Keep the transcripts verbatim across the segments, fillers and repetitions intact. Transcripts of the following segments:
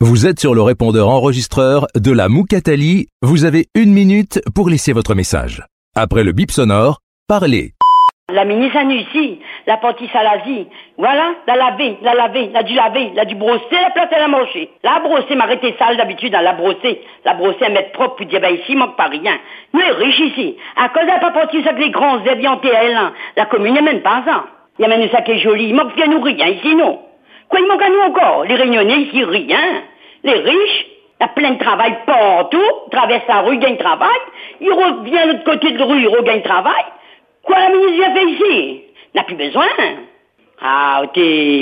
Vous êtes sur le répondeur enregistreur de la Moukatali. Vous avez une minute pour laisser votre message. Après le bip sonore, parlez. La ministre Anussi, la Panty Salazie, voilà, la laver, la laver, la du laver, la du brosser, la place à la manger. La brosser, m'arrêter sale d'habitude, la brosser. La brosser à mettre propre, puis dire, bah ici, il manque pas rien. Nous, est riche ici. À cause de la Panty, ça que les grands zèbres en T L, hein. La commune n'est même pas ça. Il y a même ça qui est joli, il manque bien nous rien ici, non. Quoi, il manque à nous encore? Les réunionnais ici, rien. Les riches, il y a plein de travail partout, traverse la rue, gagne travail. Il revient de l'autre côté de la rue, il regagne travail. Quoi la ministre a fait ici? N'a plus besoin. Ah, ok.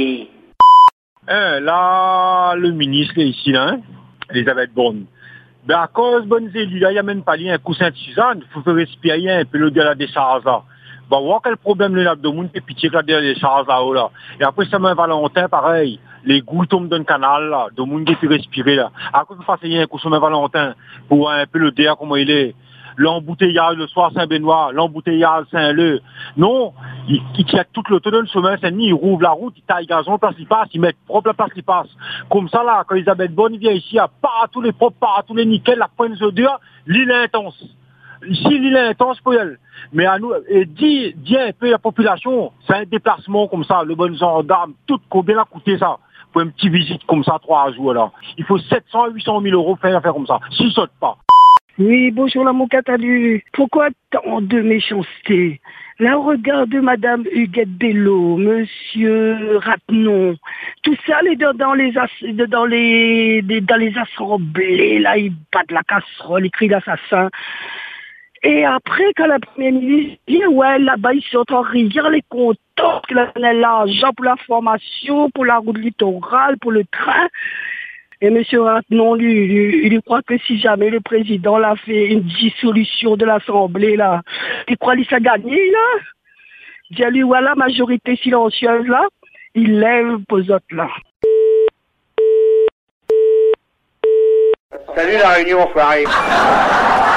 Hein, là, le ministre est ici, là, hein, Elisabeth Borne. Ben, à cause de bonnes élus, là, il n'y a même pas lié un coussin de Suzanne, il faut faire respirer un peu le de la décharge, là. Bon, voir quel problème le lab de monde, et pitié que la décharge, là, haut, là. Et après, ça m'a Valentin, pareil. Les gouttes tombent dans le canal, là, de monde qui peut respirer, là. À cause de faire un coussin de Valentin, pour voir un peu le D A, comment il est. L'embouteillage le soir Saint-Benoît, l'embouteillage Saint-Leu. Non, il, il tient toute l'automne, le chemin Saint-Denis, il rouvre la route, il taille gazon, place il passe, il met propre la place il passe. Comme ça, là, quand Elisabeth Borne vient ici, à part tous les propres, part tous les nickels, la pointe de deux, l'île est intense. Ici, l'île est intense pour elle. Mais à nous, et dis, dis un peu la population, c'est un déplacement comme ça, le bon gendarme, tout, combien a coûté ça? Pour une petite visite comme ça, trois jours, là. Il faut sept cents à huit cent mille euros pour faire affaire comme ça. S'il saute pas. Oui, bonjour la Moukatali. Pourquoi tant de méchanceté? Là, on regarde Madame Huguette Bello, Monsieur Ratnon, tout ça, les dans, dans les as, dans les dans les assemblées, là, ils battent la casserole, ils crient l'assassin. Et après, quand la première ministre dit, ouais, là-bas, ils sont en rivière, les contents, qu'il a l'argent pour la formation, pour la route littorale, pour le train. Et M. Ratnon, lui, lui, il croit que si jamais le président l'a fait une dissolution de l'Assemblée, là, il croit qu'il s'est gagné, là. Dis-lui, voilà, majorité silencieuse, là, il lève pour autres, là. Salut la réunion, enfoiré.